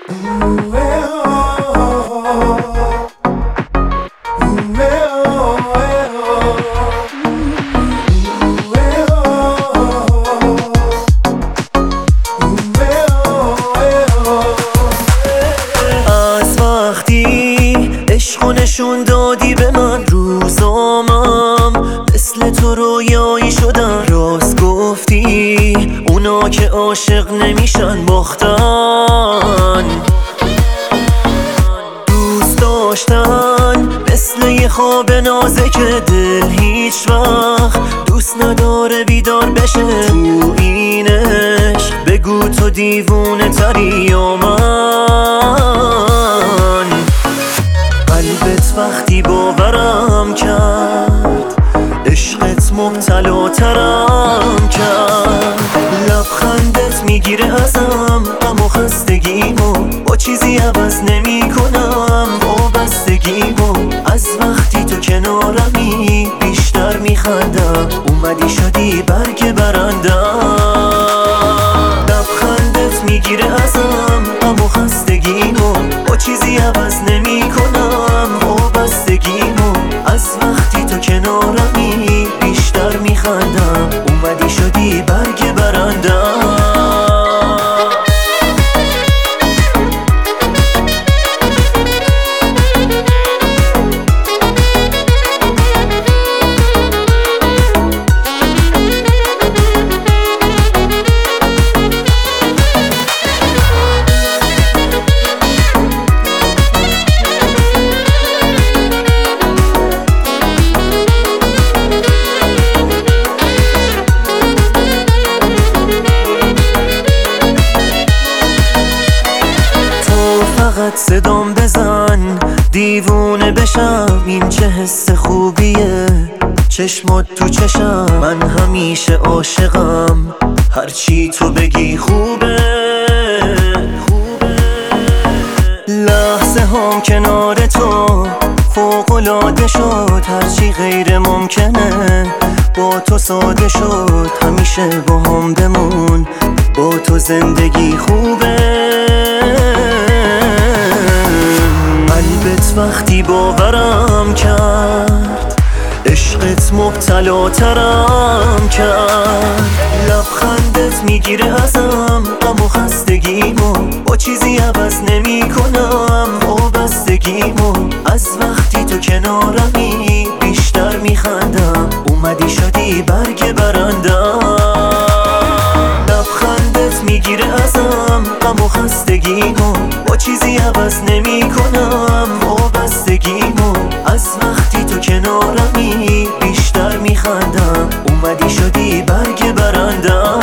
از وقتی عشقو نشون دادی به من، روزامم مثل تو رویایی شدن. راست گفتی اونا که عاشق نمیشن باختن. دوست داشتن مثل یه خواب نازه که دل هیچ وقت دوست نداره بیدار بشه. تو این عشق بگو تو دیوونه تری یا من. قلبت وقتی باورم کرد، عشقت مبتلاترم کرد. لبخندت میگیره ازم غم و خستگیمو، با چیزی عوض نمی کنم وابستگیمو. از وقتی تو کنارمی بیشتر میخندم، اومدی شدی برگ برندم. لبخندت میگیره ازم غم و خستگیمو، با چیزی عوض نمی کنم وابستگیمو. از وقتی تو کنارمی بیشتر میخندم، اومدی شدی برگ برندم. فقط صدام بزن دیوونه بشم، این چه حس خوبیه چشمات تو چشم. من همیشه عاشقم، هرچی تو بگی خوبه. لحظه هم کنار تو فوق‌العاده شد، هرچی غیر ممکنه با تو ساده شد. همیشه با هم بمون، با تو زندگی خوبه. قلبت وقتی باورم کرد، عشقت مبتلاترم کرد. لبخندت میگیره ازم غم و خستگیمو، با چیزی عوض نمی کنم وابستگیمو. از وقتی تو کنارمی بیشتر میخندم، اومدی شدی برگ برندم. لبخندت میگیره ازم غم و خستگیمو، با چیزی عوض نمی کنم وابستگیمو. از وقتی تو کنارمی بیشتر میخندم، اومدی شدی برگ برندم.